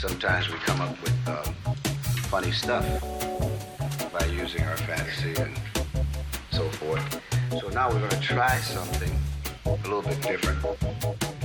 sometimes we come up with funny stuff by using our fantasy and so forth. So now we're going to try something a little bit different.